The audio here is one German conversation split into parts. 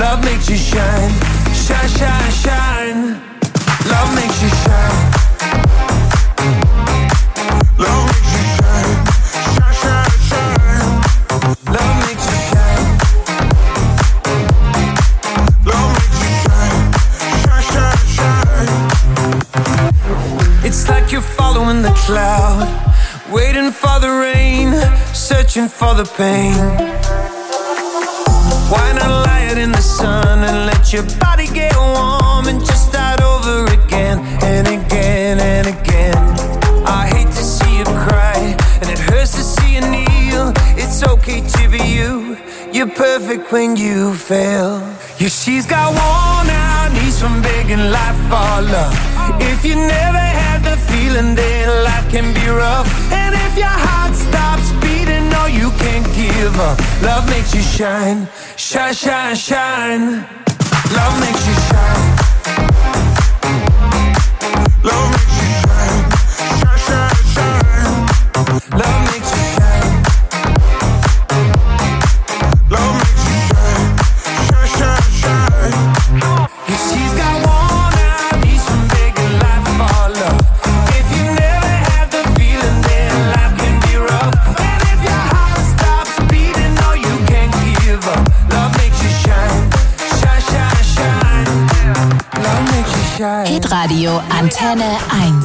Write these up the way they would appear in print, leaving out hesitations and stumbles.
Love makes you shine, shine, shine, shine. Love makes you shine. Love makes you shine, shine, shine, shine. Love makes you shine. Love makes you shine, shine, shine, shine. It's like you're following the cloud, waiting for the rain, searching for the pain. Why not lie it in the sun and let your body get warm and just start over again and again and again. I hate to see you cry and it hurts to see you kneel. It's okay to be you, you're perfect when you fail. Yeah, she's got worn out knees from begging life for love. If you never had the feeling then life can be rough. And if your heart stops beating, no, you can't give up. Love makes you shine, shine, shine, shine. Love makes you shine. Love makes you shine, shine, shine, shine. Love makes you shine. Love makes you shine, shine, shine, shine. Yeah, she's got worn out knees from begging life for love. If you never had the feeling, then life can be rough. And if your heart stops beating, no, you can't give up. Love makes you shine, shine, shine, shine. Love makes you shine. Hitradio Antenne 1.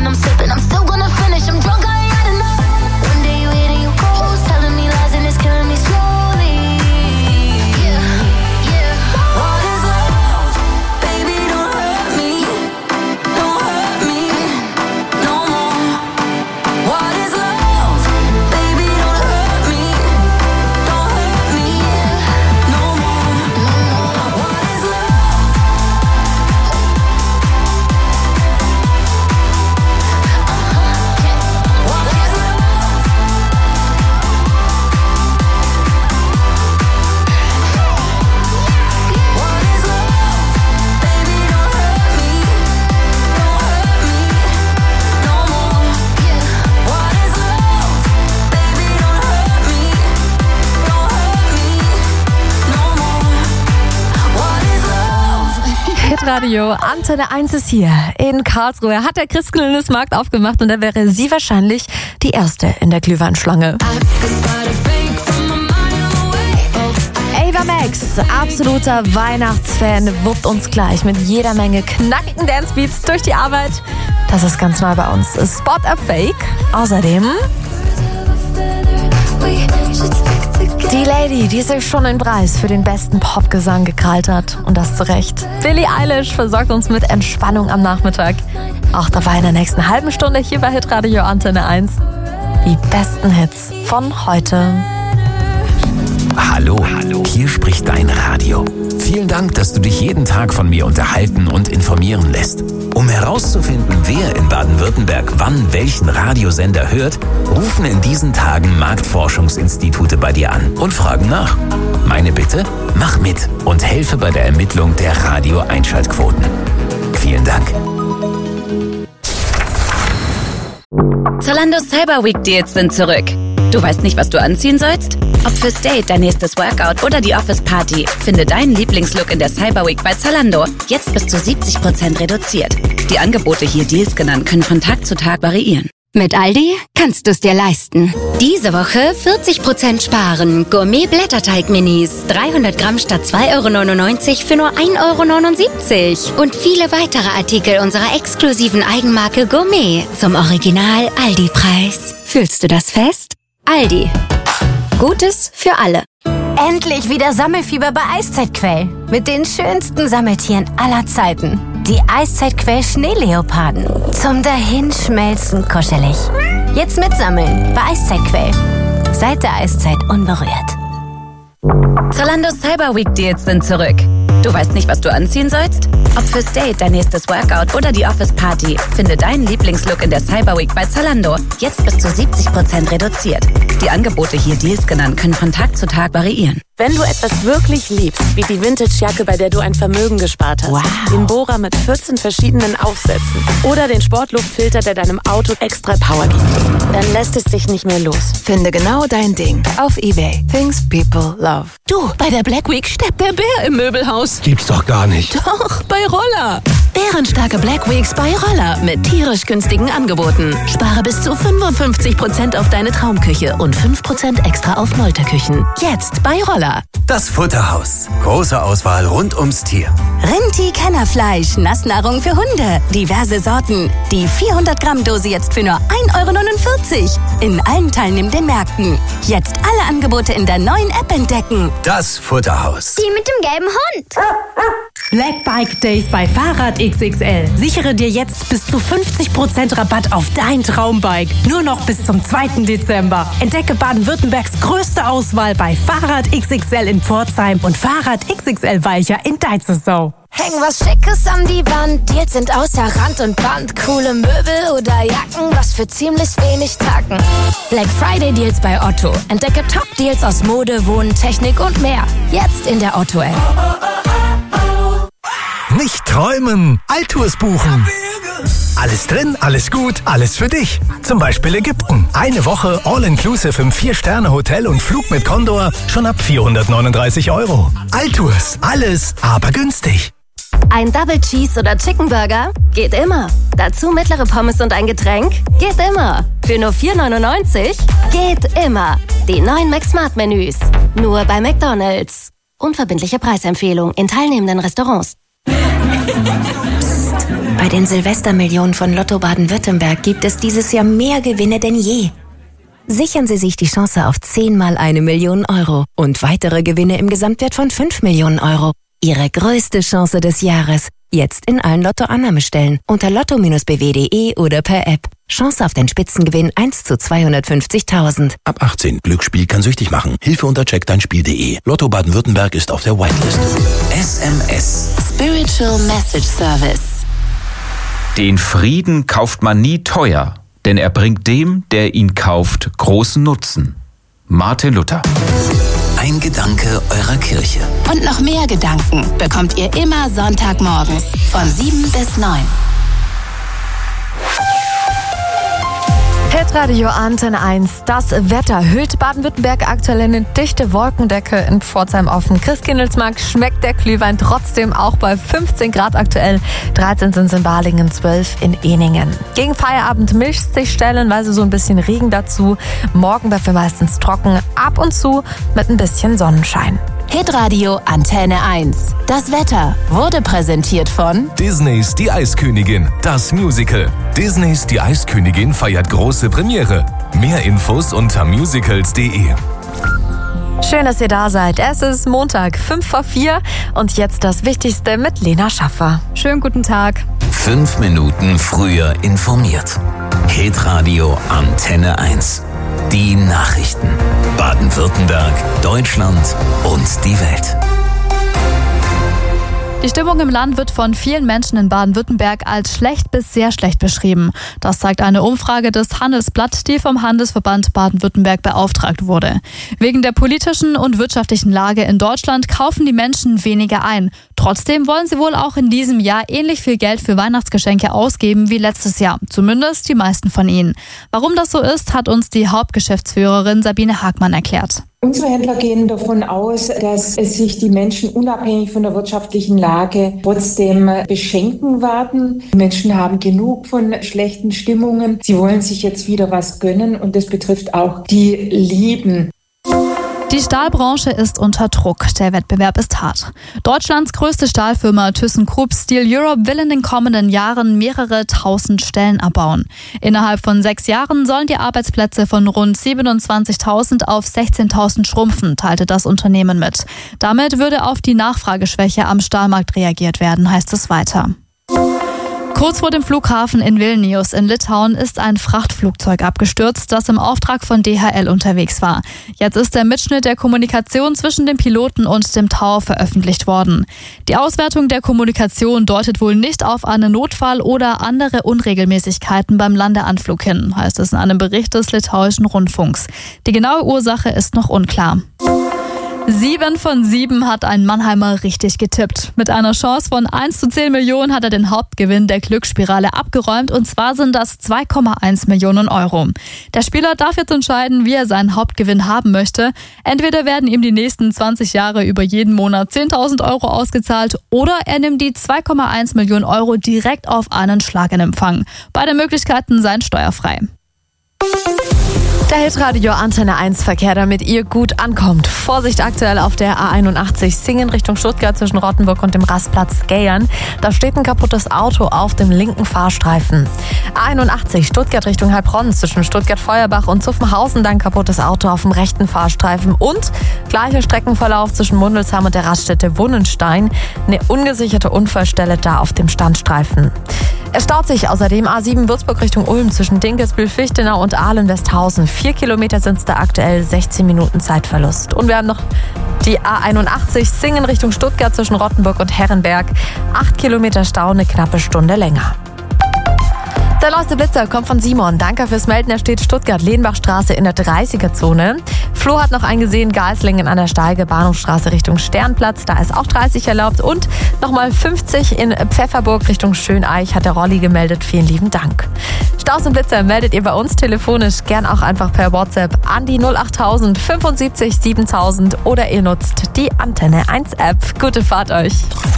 Still gonna finish, I'm drunk, I ain't had enough. One day you hit and you go, telling me lies and it's killing me Hitradio. Antenne 1 ist hier in Karlsruhe. Hat der Christkindlesmarkt aufgemacht und da wäre sie wahrscheinlich die Erste in der Glühweinschlange. Ava Max, absoluter Weihnachtsfan, wuppt uns gleich mit jeder Menge knackigen Dancebeats durch die Arbeit. Das ist ganz neu bei uns. Spot a Fake. Außerdem die Lady, die sich schon den Preis für den besten Popgesang gekrallt hat. Und das zu Recht. Billie Eilish versorgt uns mit Entspannung am Nachmittag. Auch dabei in der nächsten halben Stunde hier bei Hitradio Antenne 1. Die besten Hits von heute. Hallo, hier spricht dein Radio. Vielen Dank, dass du dich jeden Tag von mir unterhalten und informieren lässt. Um herauszufinden, wer in Baden-Württemberg wann welchen Radiosender hört, rufen in diesen Tagen Marktforschungsinstitute bei dir an und fragen nach. Meine Bitte, mach mit und helfe bei der Ermittlung der Radio-Einschaltquoten. Vielen Dank. Zalando Cyber Week Deals sind zurück. Du weißt nicht, was du anziehen sollst? Ob fürs Date, dein nächstes Workout oder die Office-Party, finde deinen Lieblingslook in der Cyber Week bei Zalando. Jetzt bis zu 70% reduziert. Die Angebote, hier Deals genannt, können von Tag zu Tag variieren. Mit Aldi kannst du es dir leisten. Diese Woche 40% sparen. Gourmet-Blätterteig-Minis. 300 Gramm statt 2,99 € für nur 1,79 € Und viele weitere Artikel unserer exklusiven Eigenmarke Gourmet zum Original-Aldi-Preis. Fühlst du das fest? Aldi. Gutes für alle. Endlich wieder Sammelfieber bei Eiszeitquell. Mit den schönsten Sammeltieren aller Zeiten. Die Eiszeitquell Schneeleoparden. Zum Dahinschmelzen kuschelig. Jetzt mitsammeln bei Eiszeitquell. Seit der Eiszeit unberührt. Zalando Cyber Week Deals sind zurück. Du weißt nicht, was du anziehen sollst? Ob fürs Date, dein nächstes Workout oder die Office-Party, finde deinen Lieblingslook in der Cyber Week bei Zalando. Jetzt bis zu 70% reduziert. Die Angebote, hier Deals genannt, können von Tag zu Tag variieren. Wenn du etwas wirklich liebst, wie die Vintage-Jacke, bei der du ein Vermögen gespart hast, den Bohrer mit 14 verschiedenen Aufsätzen oder den Sportluftfilter, der deinem Auto extra Power gibt, dann lässt es dich nicht mehr los. Finde genau dein Ding auf eBay. Things people love. Du, bei der Black Week steppt der Bär im Möbelhaus. Gibt's doch gar nicht. Doch, bei Roller. Bärenstarke Black Weeks bei Roller mit tierisch günstigen Angeboten. Spare bis zu 55% auf deine Traumküche und 5% extra auf Molterküchen. Jetzt bei Roller. Das Futterhaus. Große Auswahl rund ums Tier. Rinti-Kennerfleisch, Nassnahrung für Hunde. Diverse Sorten. Die 400-Gramm-Dose jetzt für nur 1,49 € in allen teilnehmenden Märkten. Jetzt alle Angebote in der neuen App entdecken. Das Futterhaus. Die mit dem gelben Hund. Black Bike Days bei Fahrrad XXL. Sichere dir jetzt bis zu 50% Rabatt auf dein Traumbike. Nur noch bis zum 2. Dezember. Entdecke Baden-Württembergs größte Auswahl bei Fahrrad XXL in Pforzheim und Fahrrad XXL Weicher in Deitzelsau. Häng was Schickes an die Wand, Deals sind außer Rand und Band. Coole Möbel oder Jacken, was für ziemlich wenig Tacken. Black Friday Deals bei Otto. Entdecke Top-Deals aus Mode, Wohnen, Technik und mehr. Jetzt in der Otto-App. Nicht träumen, Alltours buchen. Alles drin, alles gut, alles für dich. Zum Beispiel Ägypten. Eine Woche All-Inclusive im 4-Sterne-Hotel und Flug mit Condor schon ab 439 €. Alltours, alles, aber günstig. Ein Double Cheese oder Chicken Burger? Geht immer. Dazu mittlere Pommes und ein Getränk? Geht immer. Für nur 4,99 € geht immer. Die neuen McSmart-Menüs. Nur bei McDonald's. Unverbindliche Preisempfehlung in teilnehmenden Restaurants. Psst. Bei den Silvestermillionen von Lotto Baden-Württemberg gibt es dieses Jahr mehr Gewinne denn je. Sichern Sie sich die Chance auf 10 mal 1 Million € und weitere Gewinne im Gesamtwert von 5 Millionen €. Ihre größte Chance des Jahres. Jetzt in allen Lotto-Annahmestellen unter lotto-bw.de oder per App. Chance auf den Spitzengewinn 1 zu 250.000. Ab 18. Glücksspiel kann süchtig machen. Hilfe unter checkdeinspiel.de. Lotto Baden-Württemberg ist auf der Whitelist. SMS. Spiritual Message Service. Den Frieden kauft man nie teuer, denn er bringt dem, der ihn kauft, großen Nutzen. Martin Luther. Ein Gedanke eurer Kirche. Und noch mehr Gedanken bekommt ihr immer Sonntagmorgens von 7 bis 9. Hitradio Antenne 1. Das Wetter hüllt Baden-Württemberg aktuell in eine dichte Wolkendecke. In Pforzheim auf dem Christkindlesmarkt schmeckt der Glühwein trotzdem auch bei 15 Grad aktuell. 13 sind es in Balingen, 12 in Ehningen. Gegen Feierabend mischt sich stellenweise so ein bisschen Regen dazu. Morgen dafür meistens trocken, ab und zu mit ein bisschen Sonnenschein. Hitradio Antenne 1. Das Wetter wurde präsentiert von Disneys Die Eiskönigin, das Musical. Disneys Die Eiskönigin feiert große Premiere. Mehr Infos unter musicals.de. Schön, dass ihr da seid. Es ist Montag, 5:04 und jetzt das Wichtigste mit Lena Schaffer. Schönen guten Tag. 5 Minuten früher informiert. Hitradio Antenne 1. Die Nachrichten. Baden-Württemberg, Deutschland und die Welt. Die Stimmung im Land wird von vielen Menschen in Baden-Württemberg als schlecht bis sehr schlecht beschrieben. Das zeigt eine Umfrage des Handelsblatt, die vom Handelsverband Baden-Württemberg beauftragt wurde. Wegen der politischen und wirtschaftlichen Lage in Deutschland kaufen die Menschen weniger ein. Trotzdem wollen sie wohl auch in diesem Jahr ähnlich viel Geld für Weihnachtsgeschenke ausgeben wie letztes Jahr. Zumindest die meisten von ihnen. Warum das so ist, hat uns die Hauptgeschäftsführerin Sabine Hagmann erklärt. Unsere Händler gehen davon aus, dass sich die Menschen unabhängig von der wirtschaftlichen Lage trotzdem beschenken werden. Die Menschen haben genug von schlechten Stimmungen. Sie wollen sich jetzt wieder was gönnen und das betrifft auch die Lieben. Die Stahlbranche ist unter Druck. Der Wettbewerb ist hart. Deutschlands größte Stahlfirma ThyssenKrupp Steel Europe will in den kommenden Jahren mehrere tausend Stellen abbauen. Innerhalb von 6 Jahren sollen die Arbeitsplätze von rund 27.000 auf 16.000 schrumpfen, teilte das Unternehmen mit. Damit würde auf die Nachfrageschwäche am Stahlmarkt reagiert werden, heißt es weiter. Kurz vor dem Flughafen in Vilnius in Litauen ist ein Frachtflugzeug abgestürzt, das im Auftrag von DHL unterwegs war. Jetzt ist der Mitschnitt der Kommunikation zwischen dem Piloten und dem Tower veröffentlicht worden. Die Auswertung der Kommunikation deutet wohl nicht auf einen Notfall oder andere Unregelmäßigkeiten beim Landeanflug hin, heißt es in einem Bericht des litauischen Rundfunks. Die genaue Ursache ist noch unklar. 7 von 7 hat ein Mannheimer richtig getippt. Mit einer Chance von 1:10 Millionen hat er den Hauptgewinn der Glücksspirale abgeräumt und zwar sind das 2,1 Millionen Euro. Der Spieler darf jetzt entscheiden, wie er seinen Hauptgewinn haben möchte. Entweder werden ihm die nächsten 20 Jahre über jeden Monat 10.000 Euro ausgezahlt oder er nimmt die 2,1 Millionen Euro direkt auf einen Schlag in Empfang. Beide Möglichkeiten seien steuerfrei. Der Hitradio Antenne 1 Verkehr, damit ihr gut ankommt. Vorsicht aktuell auf der A81 Singen Richtung Stuttgart zwischen Rottenburg und dem Rastplatz Gayern. Da steht ein kaputtes Auto auf dem linken Fahrstreifen. A81 Stuttgart Richtung Heilbronn zwischen Stuttgart-Feuerbach und Zuffenhausen. Dann kaputtes Auto auf dem rechten Fahrstreifen. Und gleicher Streckenverlauf zwischen Mundelsheim und der Raststätte Wunnenstein. Eine ungesicherte Unfallstelle da auf dem Standstreifen. Es staut sich außerdem A7 Würzburg Richtung Ulm zwischen Dinkelsbühl-Fichtenau und Ahlen-Westhausen. 4 Kilometer sind es da aktuell, 16 Minuten Zeitverlust. Und wir haben noch die A81 Singen Richtung Stuttgart zwischen Rottenburg und Herrenberg. 8 Kilometer Stau, eine knappe Stunde länger. Der neueste Blitzer kommt von Simon. Danke fürs Melden. Er steht Stuttgart-Lehnbachstraße in der 30er-Zone. Flo hat noch eingesehen, Geislingen an der Steige, Bahnhofstraße Richtung Sternplatz. Da ist auch 30 erlaubt. Und nochmal 50 in Pfefferburg Richtung Schöneich hat der Rolli gemeldet. Vielen lieben Dank. Staus und Blitzer meldet ihr bei uns telefonisch. Gern auch einfach per WhatsApp an die 08000 75 7000 oder ihr nutzt die Antenne 1 App. Gute Fahrt euch.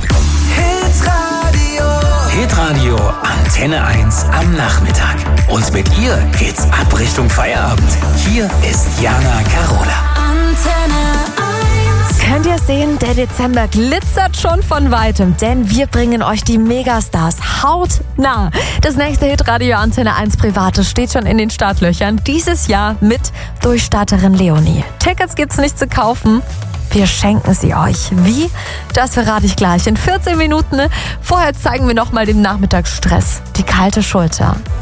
Hitradio Antenne 1 am Nachmittag. Und mit ihr geht's ab Richtung Feierabend. Hier ist Jana Carola. Antenne 1. Könnt ihr sehen, der Dezember glitzert schon von Weitem, denn wir bringen euch die Megastars hautnah. Das nächste Hitradio Antenne 1 Private steht schon in den Startlöchern. Dieses Jahr mit Durchstarterin Leonie. Tickets gibt's nicht zu kaufen. Wir schenken sie euch. Wie? Das verrate ich gleich in 14 Minuten. Vorher zeigen wir nochmal dem Nachmittagsstress die kalte Schulter.